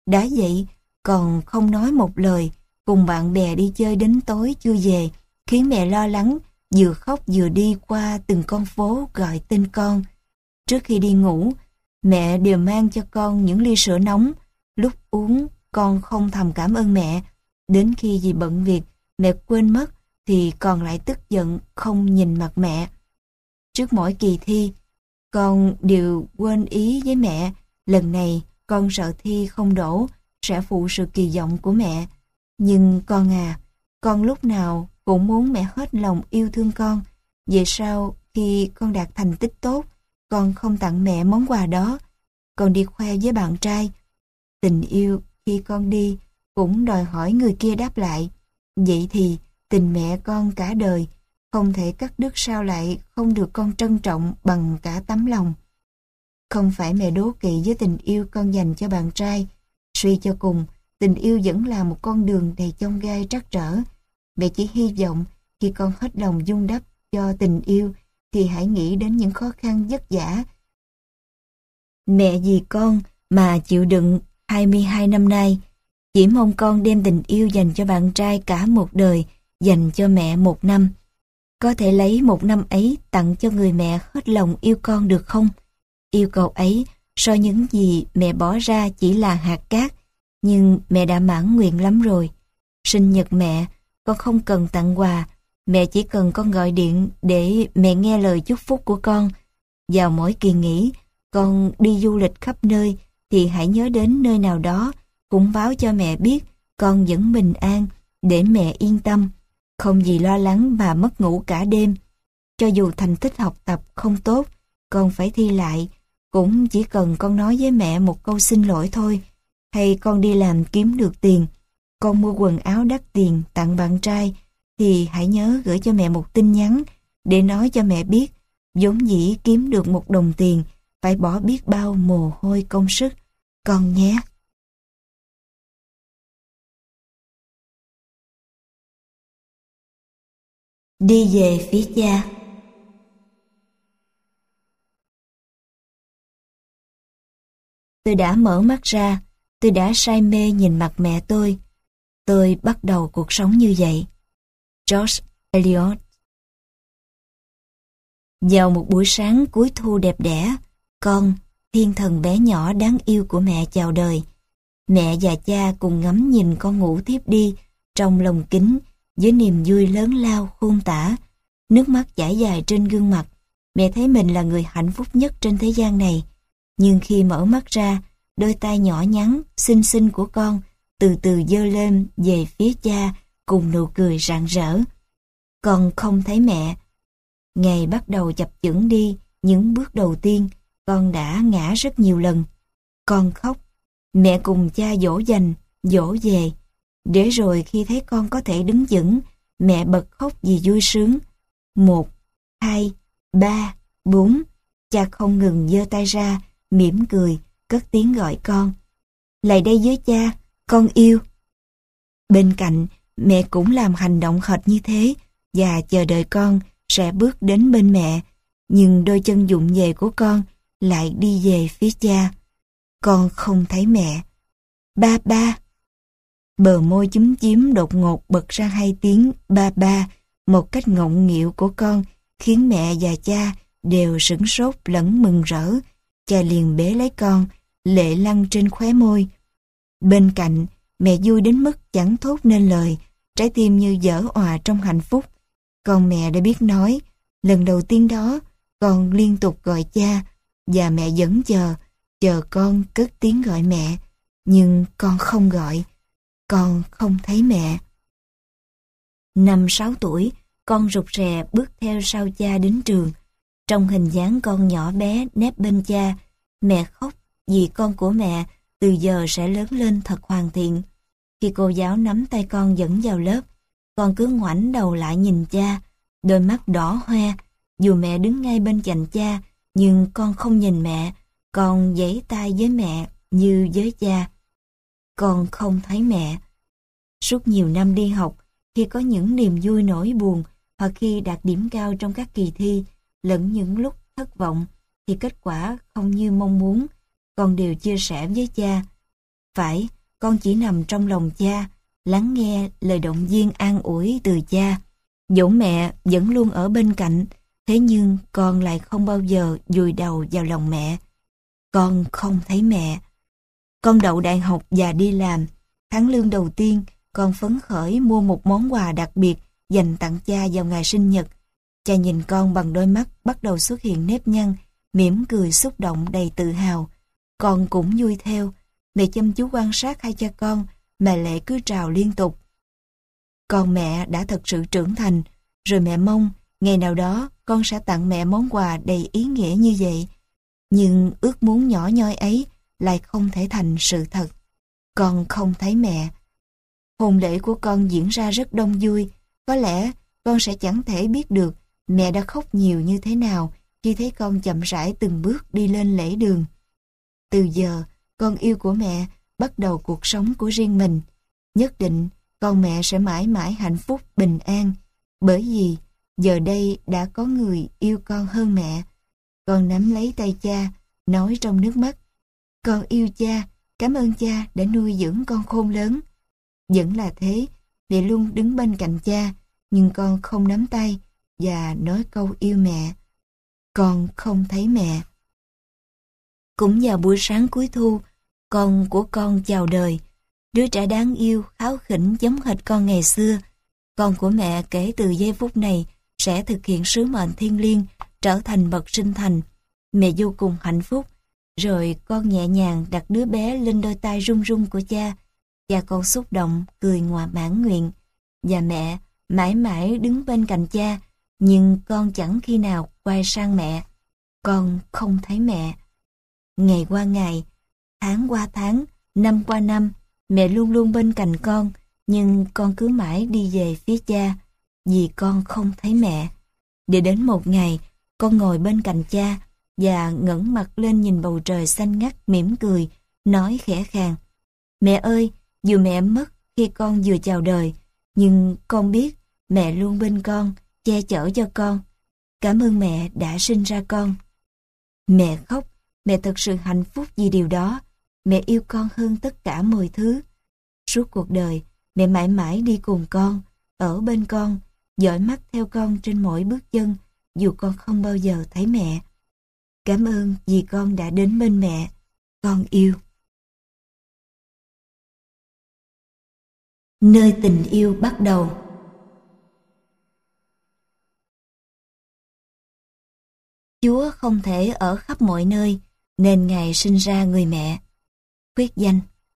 Đã vậy, còn không nói một lời, cùng bạn bè đi chơi đến tối chưa về, khiến mẹ lo lắng, vừa khóc vừa đi qua từng con phố gọi tên con. Trước khi đi ngủ, mẹ đều mang cho con những ly sữa nóng. Lúc uống, con không thầm cảm ơn mẹ. Đến khi vì bận việc, mẹ quên mất, thì con lại tức giận không nhìn mặt mẹ. Trước mỗi kỳ thi, con đều quên ý với mẹ. Lần này, con sợ thi không đỗ, sẽ phụ sự kỳ vọng của mẹ. Nhưng con à, con lúc nào cũng muốn mẹ hết lòng yêu thương con. Vậy sao khi con đạt thành tích tốt, con không tặng mẹ món quà đó? Con đi khoe với bạn trai. Tình yêu khi con đi cũng đòi hỏi người kia đáp lại. Vậy thì tình mẹ con cả đời không thể cắt đứt, sao lại không được con trân trọng bằng cả tấm lòng? Không phải mẹ đố kỵ với tình yêu con dành cho bạn trai. Suy cho cùng, tình yêu vẫn là một con đường đầy chông gai trắc trở. Mẹ chỉ hy vọng khi con hết lòng vun đắp cho tình yêu thì hãy nghĩ đến những khó khăn vất vả mẹ vì con mà chịu đựng 22 năm nay. Chỉ mong con đem tình yêu dành cho bạn trai cả một đời, dành cho mẹ 1 năm. Có thể lấy 1 năm ấy tặng cho người mẹ hết lòng yêu con được không? Yêu cầu ấy so những gì mẹ bỏ ra chỉ là hạt cát, nhưng mẹ đã mãn nguyện lắm rồi. Sinh nhật mẹ, con không cần tặng quà, mẹ chỉ cần con gọi điện để mẹ nghe lời chúc phúc của con. Vào mỗi kỳ nghỉ, con đi du lịch khắp nơi thì hãy nhớ đến nơi nào đó cũng báo cho mẹ biết con vẫn bình an, để mẹ yên tâm, không vì lo lắng mà mất ngủ cả đêm. Cho dù thành tích học tập không tốt, con phải thi lại, cũng chỉ cần con nói với mẹ một câu xin lỗi thôi. Hay con đi làm kiếm được tiền, con mua quần áo đắt tiền tặng bạn trai, thì hãy nhớ gửi cho mẹ một tin nhắn để nói cho mẹ biết vốn dĩ kiếm được 1 đồng tiền phải bỏ biết bao mồ hôi công sức, con nhé. Đi về phía cha. Tôi đã mở mắt ra, tôi đã say mê nhìn mặt mẹ tôi. Tôi bắt đầu cuộc sống như vậy. George Eliot. Vào một buổi sáng cuối thu đẹp đẽ, con, thiên thần bé nhỏ đáng yêu của mẹ chào đời. Mẹ và cha cùng ngắm nhìn con ngủ thiếp đi trong lồng kính với niềm vui lớn lao khôn tả. Nước mắt chảy dài trên gương mặt. Mẹ thấy mình là người hạnh phúc nhất trên thế gian này. Nhưng khi mở mắt ra, đôi tay nhỏ nhắn, xinh xinh của con từ từ giơ lên về phía cha cùng nụ cười rạng rỡ. Con không thấy mẹ. Ngày bắt đầu chập chững đi, những bước đầu tiên, con đã ngã rất nhiều lần. Con khóc. Mẹ cùng cha dỗ dành, dỗ về. Để rồi khi thấy con có thể đứng vững, mẹ bật khóc vì vui sướng. 1, 2, 3, 4. Cha không ngừng giơ tay ra, mỉm cười, cất tiếng gọi con. Lại đây với cha, con yêu. Bên cạnh, mẹ cũng làm hành động hệt như thế và chờ đợi con sẽ bước đến bên mẹ. Nhưng đôi chân vụng về của con lại đi về phía cha. Con không thấy mẹ. Ba ba. Bờ môi chúm chím đột ngột bật ra 2 tiếng ba ba. Một cách ngọng nghịu của con khiến mẹ và cha đều sửng sốt lẫn mừng rỡ. Cha liền bế lấy con, lệ lăn trên khóe môi. Bên cạnh, mẹ vui đến mức chẳng thốt nên lời, trái tim như vỡ òa trong hạnh phúc. Còn mẹ đã biết nói, lần đầu tiên đó, con liên tục gọi cha, và mẹ vẫn chờ con cất tiếng gọi mẹ. Nhưng con không gọi, con không thấy mẹ. 5-6 tuổi, con rụt rè bước theo sau cha đến trường. Trong hình dáng con nhỏ bé nép bên cha, mẹ khóc vì con của mẹ từ giờ sẽ lớn lên thật hoàn thiện. Khi cô giáo nắm tay con dẫn vào lớp, con cứ ngoảnh đầu lại nhìn cha, đôi mắt đỏ hoe. Dù mẹ đứng ngay bên cạnh cha, nhưng con không nhìn mẹ, con giãy tay với mẹ như với cha. Con không thấy mẹ. Suốt nhiều năm đi học, khi có những niềm vui nỗi buồn, hoặc khi đạt điểm cao trong các kỳ thi, lẫn những lúc thất vọng, thì kết quả không như mong muốn, con đều chia sẻ với cha. Phải, con chỉ nằm trong lòng cha, lắng nghe lời động viên an ủi từ cha. Dẫu mẹ vẫn luôn ở bên cạnh, thế nhưng con lại không bao giờ vùi đầu vào lòng mẹ. Con không thấy mẹ. Con đậu đại học và đi làm. Tháng lương đầu tiên, con phấn khởi mua một món quà đặc biệt dành tặng cha vào ngày sinh nhật. Cha nhìn con bằng đôi mắt bắt đầu xuất hiện nếp nhăn, mỉm cười xúc động đầy tự hào. Con cũng vui theo. Mẹ chăm chú quan sát hai cha con, mà lệ cứ trào liên tục. Con mẹ đã thật sự trưởng thành, rồi mẹ mong ngày nào đó con sẽ tặng mẹ món quà đầy ý nghĩa như vậy. Nhưng ước muốn nhỏ nhoi ấy lại không thể thành sự thật. Con không thấy mẹ. Hôn lễ của con diễn ra rất đông vui. Có lẽ con sẽ chẳng thể biết được mẹ đã khóc nhiều như thế nào khi thấy con chậm rãi từng bước đi lên lễ đường. Từ giờ, con yêu của mẹ bắt đầu cuộc sống của riêng mình. Nhất định con mẹ sẽ mãi mãi hạnh phúc bình an, bởi vì giờ đây đã có người yêu con hơn mẹ. Con nắm lấy tay cha, nói trong nước mắt: con yêu cha, cảm ơn cha đã nuôi dưỡng con khôn lớn. Vẫn là thế, mẹ luôn đứng bên cạnh cha, nhưng con không nắm tay và nói câu yêu mẹ. Con không thấy mẹ. Cũng vào buổi sáng cuối thu, con của con chào đời. Đứa trẻ đáng yêu, kháu khỉnh giống hệt con ngày xưa. Con của mẹ kể từ giây phút này sẽ thực hiện sứ mệnh thiêng liêng, trở thành bậc sinh thành. Mẹ vô cùng hạnh phúc. Rồi con nhẹ nhàng đặt đứa bé lên đôi tay run run của cha. Cha con xúc động, cười ngoà mãn nguyện. Và mẹ mãi mãi đứng bên cạnh cha, nhưng con chẳng khi nào quay sang mẹ. Con không thấy mẹ. Ngày qua ngày, tháng qua tháng, năm qua năm, mẹ luôn luôn bên cạnh con, nhưng con cứ mãi đi về phía cha, vì con không thấy mẹ. Để đến một ngày, con ngồi bên cạnh cha và ngẩng mặt lên nhìn bầu trời xanh ngắt mỉm cười, nói khẽ khàng: mẹ ơi, dù mẹ mất khi con vừa chào đời, nhưng con biết mẹ luôn bên con, che chở cho con. Cảm ơn mẹ đã sinh ra con. Mẹ khóc, mẹ thật sự hạnh phúc vì điều đó. Mẹ yêu con hơn tất cả mọi thứ. Suốt cuộc đời, mẹ mãi mãi đi cùng con, ở bên con, dõi mắt theo con trên mỗi bước chân, dù con không bao giờ thấy mẹ. Cảm ơn vì con đã đến bên mẹ. Con yêu. Nơi tình yêu bắt đầu. Chúa không thể ở khắp mọi nơi, nên Ngài sinh ra người mẹ. Khuyết danh.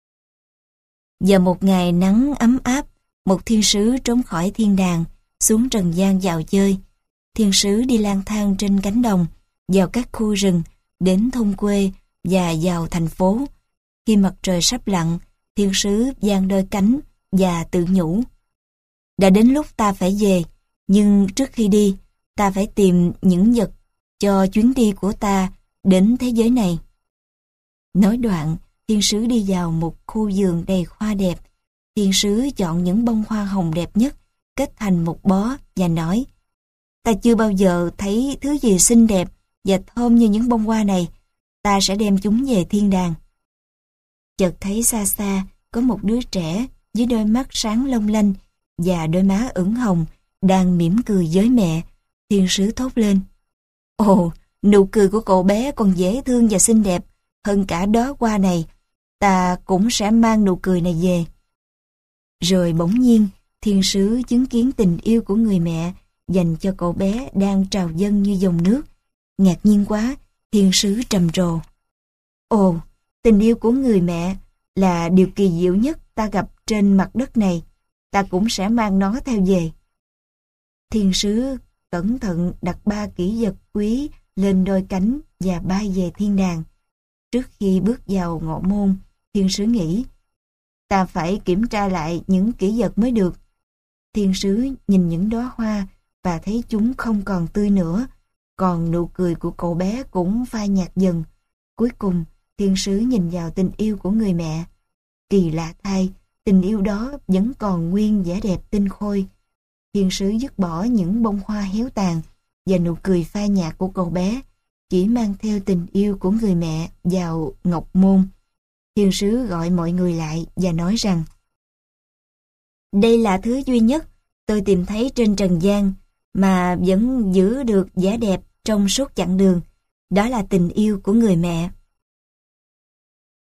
Vào một ngày nắng ấm áp, một thiên sứ trốn khỏi thiên đàng, xuống trần gian dạo chơi. Thiên sứ đi lang thang trên cánh đồng, vào các khu rừng, đến thôn quê và vào thành phố. Khi mặt trời sắp lặn, thiên sứ giang đôi cánh và tự nhủ: đã đến lúc ta phải về, nhưng trước khi đi, ta phải tìm những vật cho chuyến đi của ta đến thế giới này. Nói đoạn, thiên sứ đi vào một khu vườn đầy hoa đẹp. Thiên sứ chọn những bông hoa hồng đẹp nhất, kết thành một bó và nói: ta chưa bao giờ thấy thứ gì xinh đẹp và thơm như những bông hoa này. Ta sẽ đem chúng về thiên đàng. Chợt thấy xa xa có một đứa trẻ với đôi mắt sáng long lanh và đôi má ửng hồng đang mỉm cười với mẹ. Thiên sứ thốt lên: ồ, nụ cười của cậu bé còn dễ thương và xinh đẹp hơn cả đóa hoa này. Ta cũng sẽ mang nụ cười này về. Rồi bỗng nhiên, thiên sứ chứng kiến tình yêu của người mẹ dành cho cậu bé đang trào dâng như dòng nước. Ngạc nhiên quá, thiên sứ trầm trồ: ồ, tình yêu của người mẹ là điều kỳ diệu nhất ta gặp trên mặt đất này. Ta cũng sẽ mang nó theo về. Thiên sứ cẩn thận đặt 3 kỷ vật quý lên đôi cánh và bay về thiên đàng. Trước khi bước vào ngọ môn, thiên sứ nghĩ: ta phải kiểm tra lại những kỷ vật mới được. Thiên sứ nhìn những đóa hoa và thấy chúng không còn tươi nữa, còn nụ cười của cậu bé cũng phai nhạt dần. Cuối cùng, thiên sứ nhìn vào tình yêu của người mẹ. Kỳ lạ thay, tình yêu đó vẫn còn nguyên vẻ đẹp tinh khôi. Thiên sứ dứt bỏ những bông hoa héo tàn và nụ cười phai nhạt của cậu bé, chỉ mang theo tình yêu của người mẹ vào ngọc môn. Thiên sứ gọi mọi người lại và nói rằng: đây là thứ duy nhất tôi tìm thấy trên trần gian mà vẫn giữ được vẻ đẹp trong suốt chặng đường. Đó là tình yêu của người mẹ.